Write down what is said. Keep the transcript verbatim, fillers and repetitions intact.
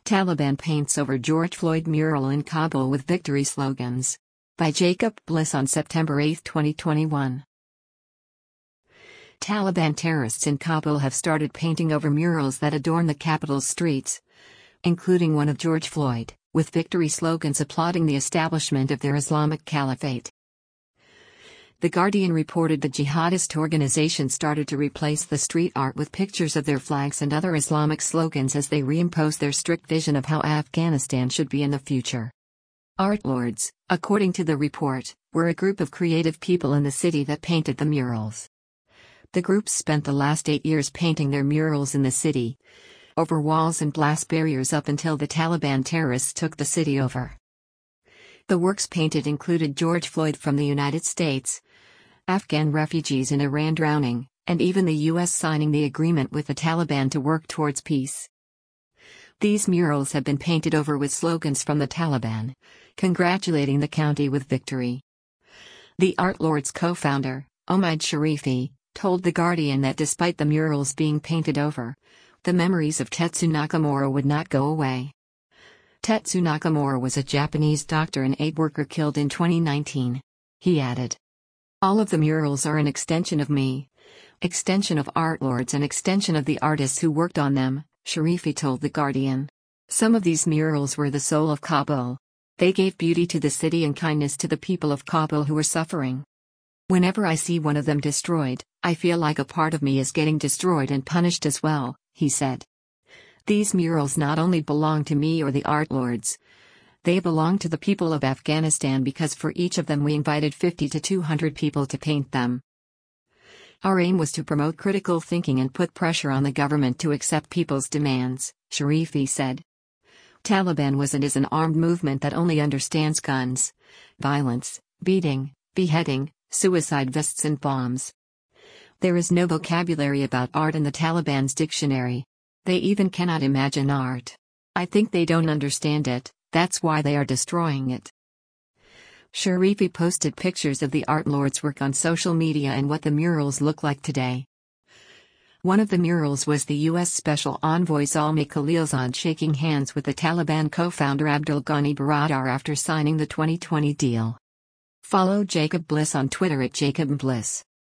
Taliban paints over George Floyd mural in Kabul with victory slogans. By Jacob Bliss on September eighth, twenty twenty-one. Taliban terrorists in Kabul have started painting over murals that adorn the capital's streets, including one of George Floyd, with victory slogans applauding the establishment of their Islamic Caliphate. The Guardian reported the jihadist organization started to replace the street art with pictures of their flags and other Islamic slogans as they reimpose their strict vision of how Afghanistan should be in the future. Art lords, according to the report, were a group of creative people in the city that painted the murals. The groups spent the last eight years painting their murals in the city, over walls and glass barriers up until the Taliban terrorists took the city over. The works painted included George Floyd from the United States, Afghan refugees in Iran drowning, and even the U S signing the agreement with the Taliban to work towards peace. These murals have been painted over with slogans from the Taliban, congratulating the county with victory. The Art Lords co-founder, Omid Sharifi, told The Guardian that despite the murals being painted over, the memories of Tetsu Nakamura would not go away. Tetsu Nakamura was a Japanese doctor and aid worker killed in twenty nineteen. He added, "All of the murals are an extension of me, extension of art lords and extension of the artists who worked on them," Sharifi told The Guardian. Some of these murals were the soul of Kabul. They gave beauty to the city and kindness to the people of Kabul who were suffering. "Whenever I see one of them destroyed, I feel like a part of me is getting destroyed and punished as well," he said. "These murals not only belong to me or the art lords, they belong to the people of Afghanistan because for each of them we invited fifty to two hundred people to paint them. Our aim was to promote critical thinking and put pressure on the government to accept people's demands," Sharifi said. Taliban was and is an armed movement that only understands guns, violence, beating, beheading, suicide vests and bombs. There is no vocabulary about art in the Taliban's dictionary. They even cannot imagine art. I think they don't understand it, that's why they are destroying it." Sharifi posted pictures of the art lords' work on social media and what the murals look like today. One of the murals was the U S Special Envoy Zalmay Khalilzad shaking hands with the Taliban co-founder Abdul Ghani Baradar after signing the twenty twenty deal. Follow Jacob Bliss on Twitter at Jacob Bliss.